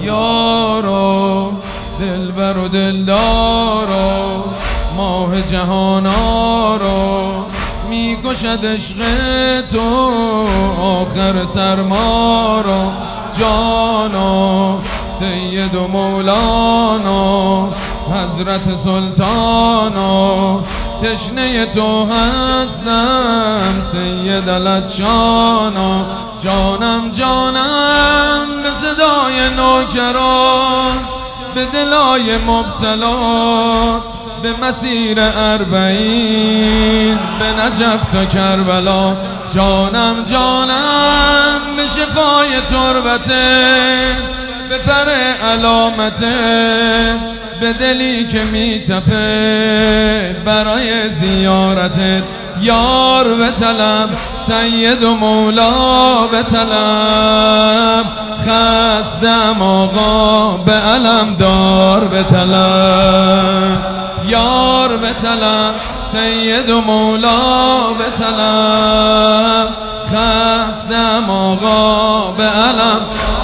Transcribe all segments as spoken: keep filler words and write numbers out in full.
یارو دلبر و دلدارو ماه جهانارو میکشد عشق تو آخر سرمارو جانا سید و مولانا حضرت سلطانا تشنه تو هستم سید لطشانا جانم جانم به صدای نوکران به دلای مبتلا به مسیر اربعین به نجف تا کربلا جانم جانم به شفای تربته به پر علامته به دلی که میتپه برای زیارتت یار به طلب سید و مولا به طلب خستم آقا به علم دار به طلب یار به طلب سید و مولا به طلب خستم آقا به علم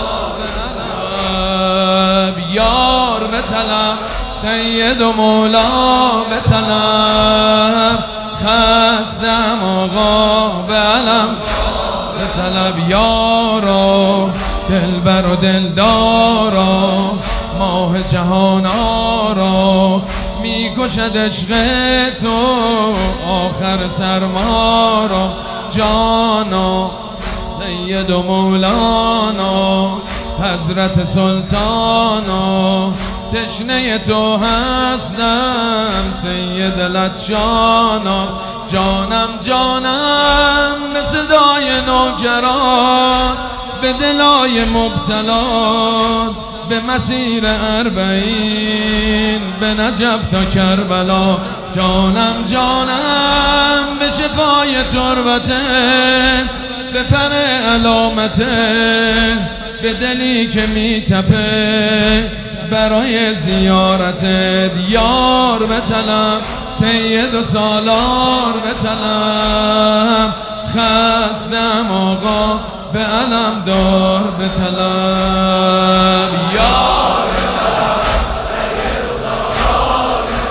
یار به طلب سید و مولا به طلب خستم آقا به علم به طلب یارو دلبر و دلدارو ماه جهانارو میکشد عشق تو آخر سرمارو جانا سید و مولانا حضرت سلطانا تشنه تو هستم سید لطشانا جانم جانم به صدای نوکران به دلای مبتلا به مسیر اربعین به نجف تا کربلا جانم جانم به شفای تربته به پر علامته به دلی که میتپه برای زیارتت یار به طلب سید و سالار به طلب خستم آقا به علم دار به طلب یار به طلب سید و سالار به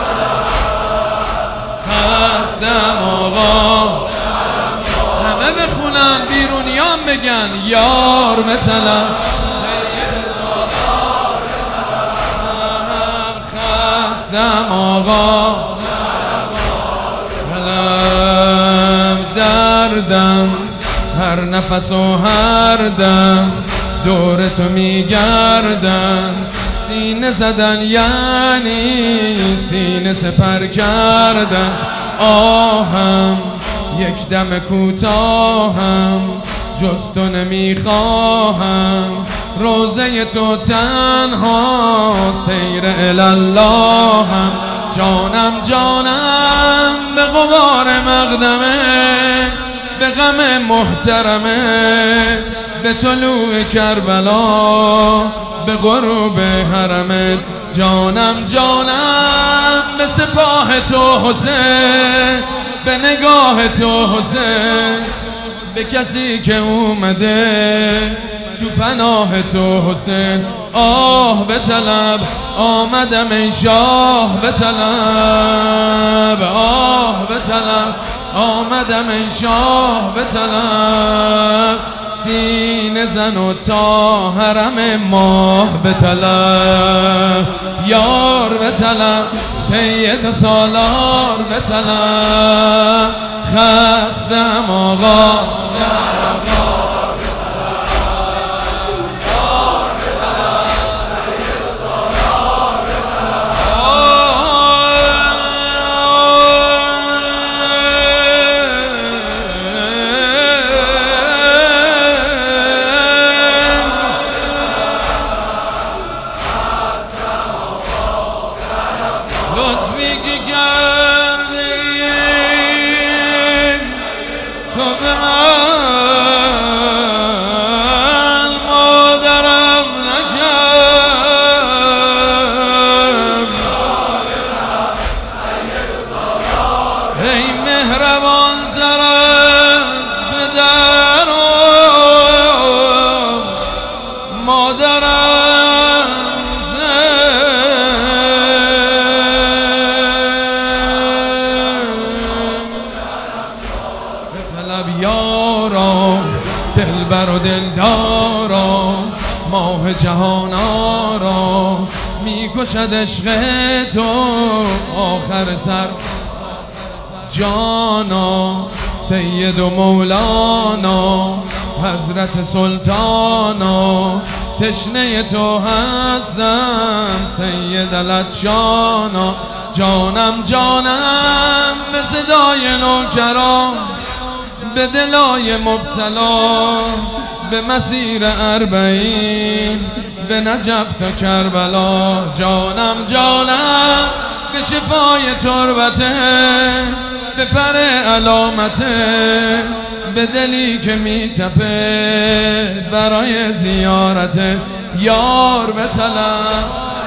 طلب خستم آقا همه بخونن بیرونیان بگن یار به طلب خستم آقا قلم دردم هر نفس و هر دم دور تو میگردم سینه زدن یعنی سینه سپر کردن آهم یک دم کوتاهم جز تو نمیخواهم روزه تو تنها سیر الاللهم جانم جانم به غبار مقدمه به غم محترمه به طلوع کربلا به غروب حرمت جانم جانم به سپاه تو حسین به نگاه تو حسین به کسی که اومده تو پناه تو حسین آه به طلب آمدم ای شاه به طلب آه به طلب آمدم ای شاه به طلب سینه زن و تا حرم ماه به طلب یار به طلب سید و سالار به طلب خستم آقا لطفی که کردی تو به من دلبر و دلدارا، ماه جهان آرا، میکشد عشق تو آخر سر جانا. سید و مولانا حضرت سلطانا، تشنه تو هستم سید العطشانا. جانم جانم به صدای نوکران، به دلای مبتلا، به مسیر اربعین، به نجف تا کربلا. جانم جانم به شفای تربته، به پر علامته، به دلی که میتپه برای زیارت یار به طلب.